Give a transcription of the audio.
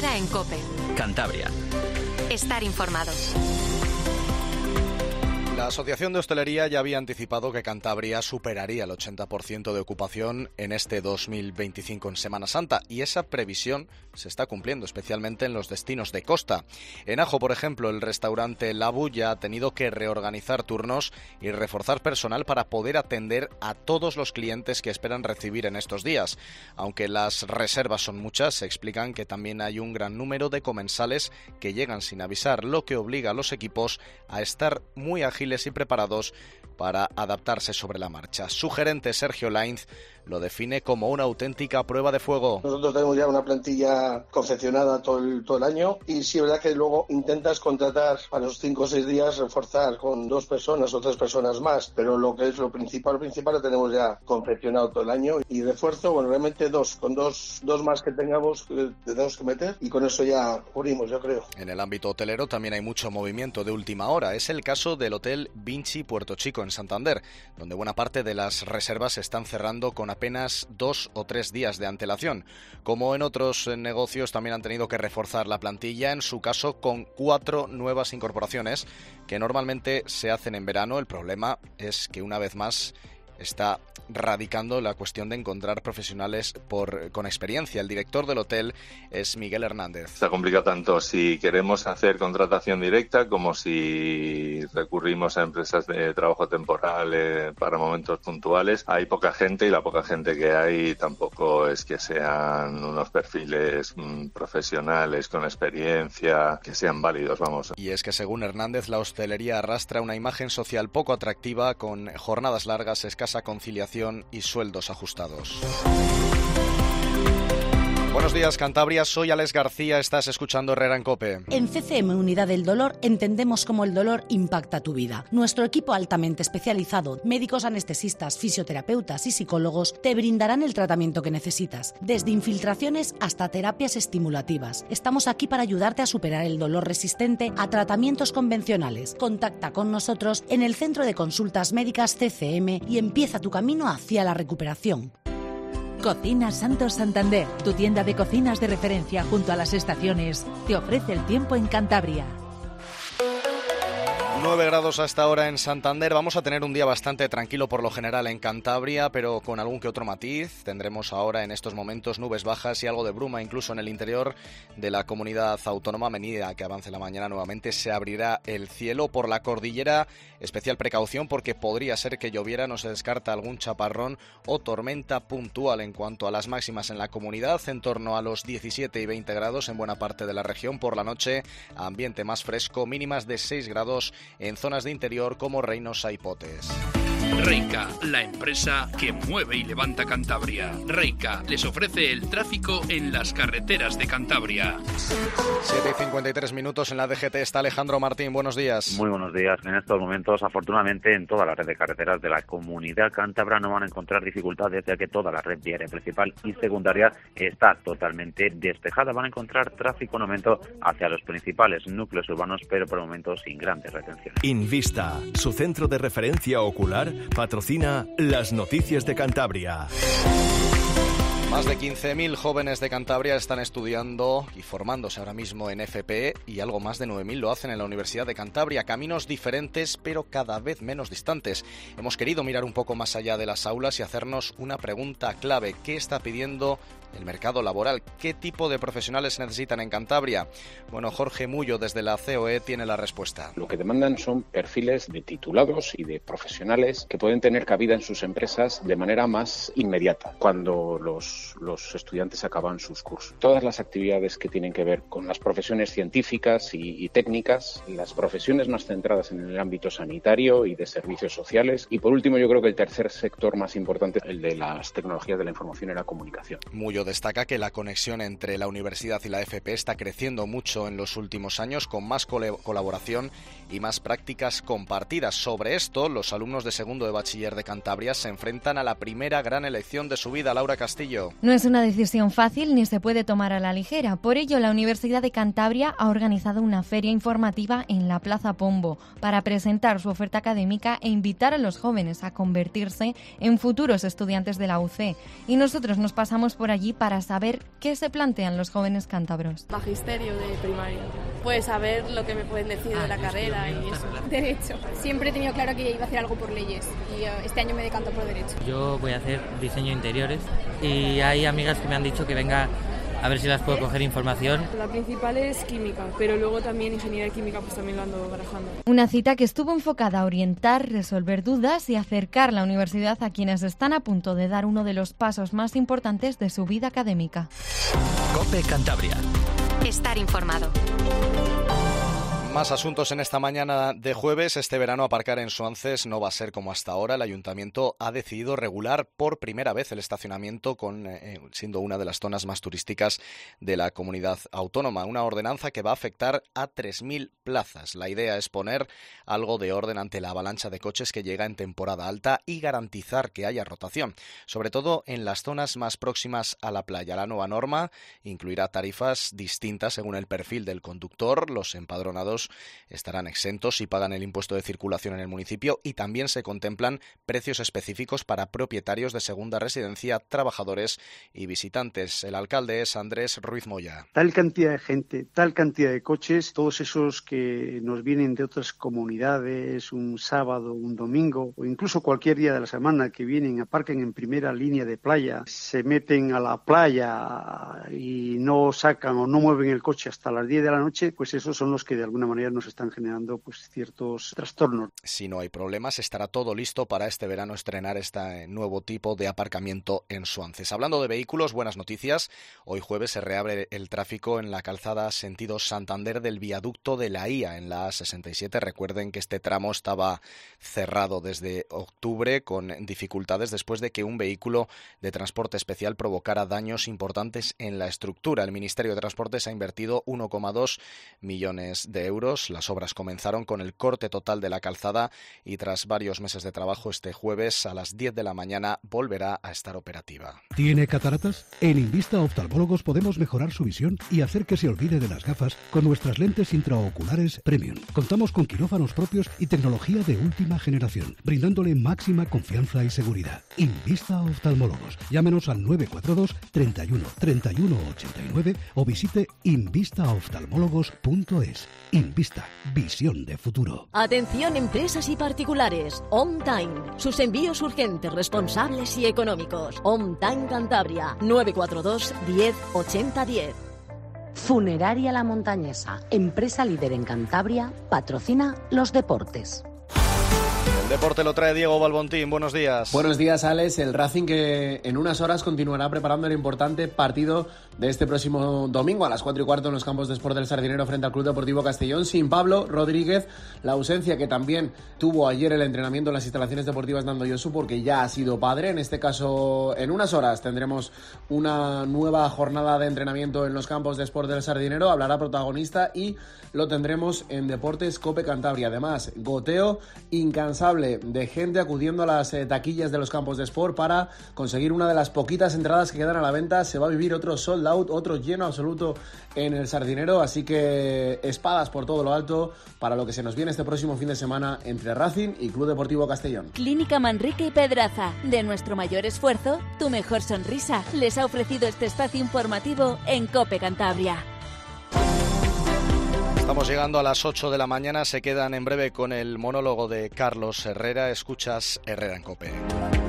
Herrera en COPE. Cantabria. Estar informado. La Asociación de Hostelería ya había anticipado que Cantabria superaría el 80% de ocupación en este 2025 en Semana Santa, y esa previsión se está cumpliendo, especialmente en los destinos de costa. En Ajo, por ejemplo, el restaurante Labu ya ha tenido que reorganizar turnos y reforzar personal para poder atender a todos los clientes que esperan recibir en estos días. Aunque las reservas son muchas, se explican que también hay un gran número de comensales que llegan sin avisar, lo que obliga a los equipos a estar muy ágiles y preparados para adaptarse sobre la marcha. Su gerente, Sergio Lainz, lo define como una auténtica prueba de fuego. Nosotros tenemos ya una plantilla confeccionada todo el año, y sí es verdad que luego intentas contratar para los 5 o 6 días, reforzar con 2 personas o 3 personas más, pero lo que es lo principal lo tenemos ya confeccionado todo el año, y refuerzo, bueno, realmente 2, con dos más que tengamos, que tenemos que meter, y con eso ya cubrimos, yo creo. En el ámbito hotelero también hay mucho movimiento de última hora. Es el caso del Hotel Vinci Puerto Chico en Santander, donde buena parte de las reservas se están cerrando con apenas 2 o 3 días de antelación. Como en otros negocios, también han tenido que reforzar la plantilla, en su caso con 4 nuevas incorporaciones que normalmente se hacen en verano. El problema es que una vez más está radicando la cuestión de encontrar profesionales con experiencia. El director del hotel es Miguel Hernández. Se complica tanto si queremos hacer contratación directa como si recurrimos a empresas de trabajo temporal para momentos puntuales. Hay poca gente, y la poca gente que hay tampoco es que sean unos perfiles profesionales con experiencia que sean válidos, vamos. Y es que según Hernández, la hostelería arrastra una imagen social poco atractiva, con jornadas largas, escasa conciliación y sueldos ajustados. Buenos días, Cantabria. Soy Alex García. Estás escuchando Herrera en COPE. En CCM Unidad del Dolor entendemos cómo el dolor impacta tu vida. Nuestro equipo altamente especializado, médicos anestesistas, fisioterapeutas y psicólogos, te brindarán el tratamiento que necesitas, desde infiltraciones hasta terapias estimulativas. Estamos aquí para ayudarte a superar el dolor resistente a tratamientos convencionales. Contacta con nosotros en el Centro de Consultas Médicas CCM y empieza tu camino hacia la recuperación. Cocinas Santos Santander, tu tienda de cocinas de referencia junto a las estaciones, te ofrece el tiempo en Cantabria. 9 grados hasta ahora en Santander. Vamos a tener un día bastante tranquilo por lo general en Cantabria, pero con algún que otro matiz. Tendremos ahora en estos momentos nubes bajas y algo de bruma incluso en el interior de la comunidad autónoma. A medida que avance la mañana, nuevamente se abrirá el cielo. Por la cordillera, especial precaución porque podría ser que lloviera. No se descarta algún chaparrón o tormenta puntual. En cuanto a las máximas en la comunidad, en torno a los 17 y 20 grados en buena parte de la región. Por la noche, ambiente más fresco, mínimas de 6 grados en zonas de interior como Reynosa y Potes. Reica, la empresa que mueve y levanta Cantabria. Reica les ofrece el tráfico en las carreteras de Cantabria. 7:53 minutos en la DGT. Está Alejandro Martín. Buenos días. Muy buenos días. En estos momentos, afortunadamente, en toda la red de carreteras de la comunidad cántabra no van a encontrar dificultades, ya que toda la red viaria principal y secundaria está totalmente despejada. Van a encontrar tráfico en aumento hacia los principales núcleos urbanos, pero por el momento sin grandes retenciones. Invista, su centro de referencia ocular, patrocina las noticias de Cantabria. Más de 15.000 jóvenes de Cantabria están estudiando y formándose ahora mismo en FP, y algo más de 9.000 lo hacen en la Universidad de Cantabria. Caminos diferentes, pero cada vez menos distantes. Hemos querido mirar un poco más allá de las aulas y hacernos una pregunta clave. ¿Qué está pidiendo el mercado laboral? ¿Qué tipo de profesionales se necesitan en Cantabria? Bueno, Jorge Mullo, desde la COE, tiene la respuesta. Lo que demandan son perfiles de titulados y de profesionales que pueden tener cabida en sus empresas de manera más inmediata, cuando los estudiantes acaban sus cursos. Todas las actividades que tienen que ver con las profesiones científicas y técnicas, las profesiones más centradas en el ámbito sanitario y de servicios sociales, y por último yo creo que el tercer sector más importante, el de las tecnologías de la información y la comunicación. Mullo destaca que la conexión entre la universidad y la FP está creciendo mucho en los últimos años, con más colaboración y más prácticas compartidas. Sobre esto, los alumnos de segundo de bachiller de Cantabria se enfrentan a la primera gran elección de su vida. Laura Castillo. No es una decisión fácil ni se puede tomar a la ligera. Por ello, la Universidad de Cantabria ha organizado una feria informativa en la Plaza Pombo para presentar su oferta académica e invitar a los jóvenes a convertirse en futuros estudiantes de la UC. Y nosotros nos pasamos por allí aquí para saber qué se plantean los jóvenes cántabros. Magisterio de primaria. Pues saber lo que me pueden decir de la carrera y eso. Derecho. Siempre he tenido claro que iba a hacer algo por leyes y este año me decanto por Derecho. Yo voy a hacer diseño de interiores y hay amigas que me han dicho que venga a ver si las puedo coger información. La principal es química, pero luego también ingeniería química pues también lo ando barajando. Una cita que estuvo enfocada a orientar, resolver dudas y acercar la universidad a quienes están a punto de dar uno de los pasos más importantes de su vida académica. COPE Cantabria. Estar informado. Más asuntos en esta mañana de jueves. Este verano aparcar en Suances no va a ser como hasta ahora. El ayuntamiento ha decidido regular por primera vez el estacionamiento, siendo una de las zonas más turísticas de la comunidad autónoma. Una ordenanza que va a afectar a 3.000 plazas. La idea es poner algo de orden ante la avalancha de coches que llega en temporada alta y garantizar que haya rotación, sobre todo en las zonas más próximas a la playa. La nueva norma incluirá tarifas distintas según el perfil del conductor. Los empadronados estarán exentos y pagan el impuesto de circulación en el municipio, y también se contemplan precios específicos para propietarios de segunda residencia, trabajadores y visitantes. El alcalde es Andrés Ruiz Moya. Tal cantidad de gente, tal cantidad de coches, todos esos que nos vienen de otras comunidades, un sábado, un domingo o incluso cualquier día de la semana, que vienen, aparcan en primera línea de playa, se meten a la playa y no sacan o no mueven el coche hasta las 10 de la noche, pues esos son los que de alguna manera nos están generando pues ciertos trastornos. Si no hay problemas, estará todo listo para este verano estrenar este nuevo tipo de aparcamiento en Suances. Hablando de vehículos, buenas noticias. Hoy jueves se reabre el tráfico en la calzada sentido Santander del viaducto de la IA en la A67. Recuerden que este tramo estaba cerrado desde octubre con dificultades después de que un vehículo de transporte especial provocara daños importantes en la estructura. El Ministerio de Transportes ha invertido 1,2 millones de euros. Las obras comenzaron con el corte total de la calzada y tras varios meses de trabajo este jueves a las 10 de la mañana volverá a estar operativa. ¿Tiene cataratas? En Invista Oftalmólogos podemos mejorar su visión y hacer que se olvide de las gafas con nuestras lentes intraoculares Premium. Contamos con quirófanos propios y tecnología de última generación, brindándole máxima confianza y seguridad. Invista Oftalmólogos. Llámenos al 942 31 31 89 o visite invistaoftalmólogos.es. Invista, visión de futuro. Atención empresas y particulares. On Time. Sus envíos urgentes, responsables y económicos. On Time Cantabria. 942 10 80 10. Funeraria La Montañesa, empresa líder en Cantabria, patrocina los deportes. El deporte lo trae Diego Balbontín. Buenos días. Buenos días, Alex. El Racing que en unas horas continuará preparando el importante partido de este próximo domingo a las 4:15 en los campos de Sport del Sardinero frente al Club Deportivo Castellón, sin Pablo Rodríguez, la ausencia que también tuvo ayer el entrenamiento en las instalaciones deportivas de Andoyosu porque ya ha sido padre. En este caso, en unas horas tendremos una nueva jornada de entrenamiento en los campos de Sport del Sardinero. Hablará protagonista y lo tendremos en Deportes COPE Cantabria. Además, goteo incansable de gente acudiendo a las taquillas de los campos de Sport para conseguir una de las poquitas entradas que quedan a la venta. Se va a vivir otro sold out, otro lleno absoluto en el Sardinero, así que espadas por todo lo alto para lo que se nos viene este próximo fin de semana entre Racing y Club Deportivo Castellón. Clínica Manrique y Pedraza, de nuestro mayor esfuerzo, tu mejor sonrisa, les ha ofrecido este espacio informativo en COPE Cantabria. Estamos llegando a las 8 de la mañana, se quedan en breve con el monólogo de Carlos Herrera. Escuchas Herrera en COPE.